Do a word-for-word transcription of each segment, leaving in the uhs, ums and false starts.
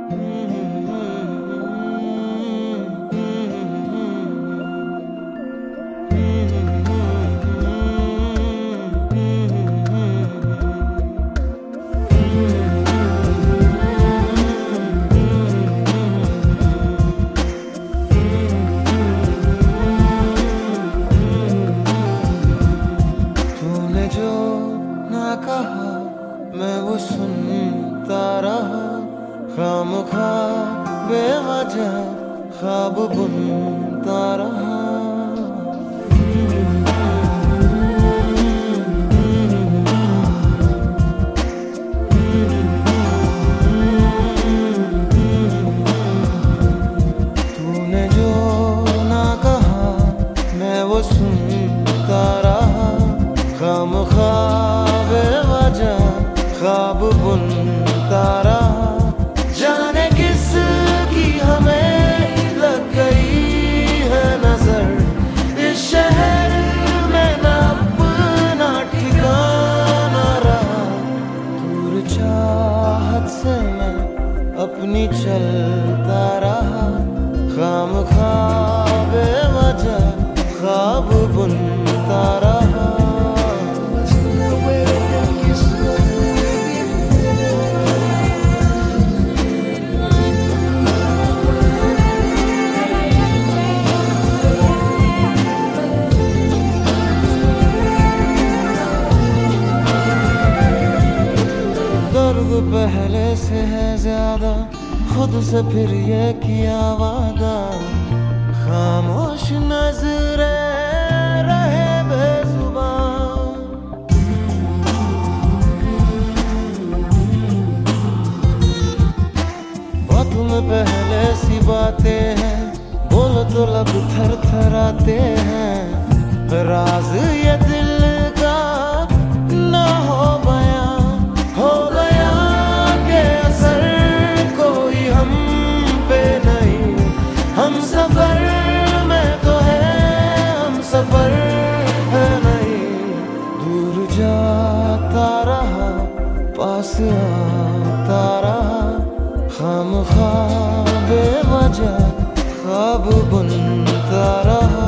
मैं वो सुनता रहा, खामखा बेवजह ख्वाब बुनता रहा। तूने जो ना कहा मैं वो सुनता रहा, खामखा बेवजह ख्वाब बुनता रहा। जाने किस की हमें लग गई है नजर, इस शहर में ना अपना ठिकाना रहा। दूर चाहत से मैं अपनी चलता रहा, खामखा बेवजह ख्वाब बुनता रहा। पहले से है ज्यादा, खुद से फिर ये किया वादा। खामोश नजरे रहे बेजुबान, बातों में पहले सी बातें हैं, बोलो तो लब थर थराते हैं। राज ये दिल का ना हो बयां, हो गया के असर कोई हम पे नहीं। हम सफर में तो है, हम सफर है नहीं। दूर जाता रहा, पास आता रहा, खामखा बेवजह ख्वाब बुनता रहा।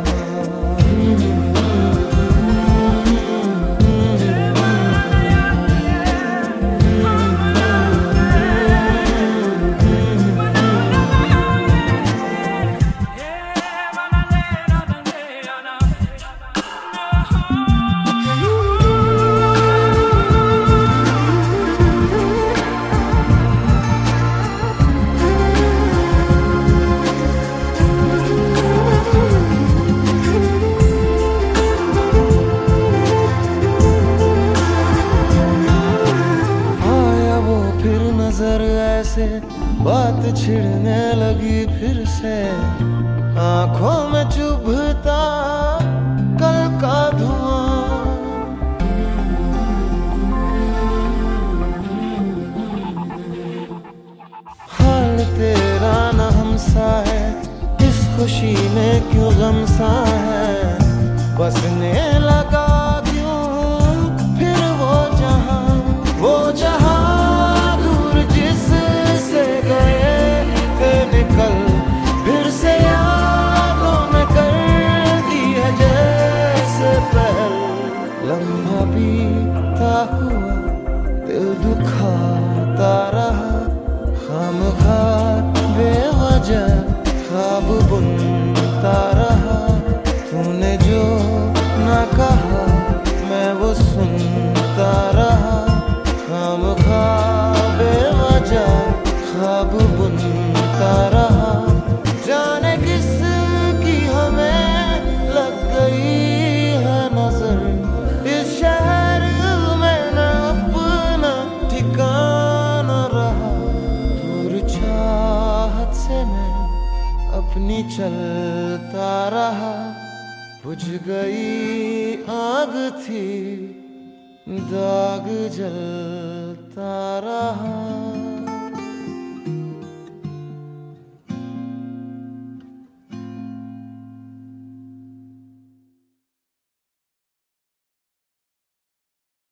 नजर ऐसे बात छिड़ने लगी फिर से, आंखों में चुभता कल का धुआं। हाल तेरा न हमसा है, इस खुशी में क्यों गम सा है। बसने लगा क्यों फिर वो जहां, वो जहां फिर से यादों में कर दी है जैसे पहल। लम्हा बीता हुआ दिल दुखाता रहा, खामखा बेवजह ख्वाब बुनता रहा। तूने जो ना कहा मैं वो सुनता रहा, खामखा बेवजह ख्वाब बुनता रहा। जाने किस की हमें लग गई है नजर, इस शहर में न अपना ठिकाना रहा। दूर चाहत से मैं अपनी चलता रहा, बुझ गई आग थी दाग जलता रहा।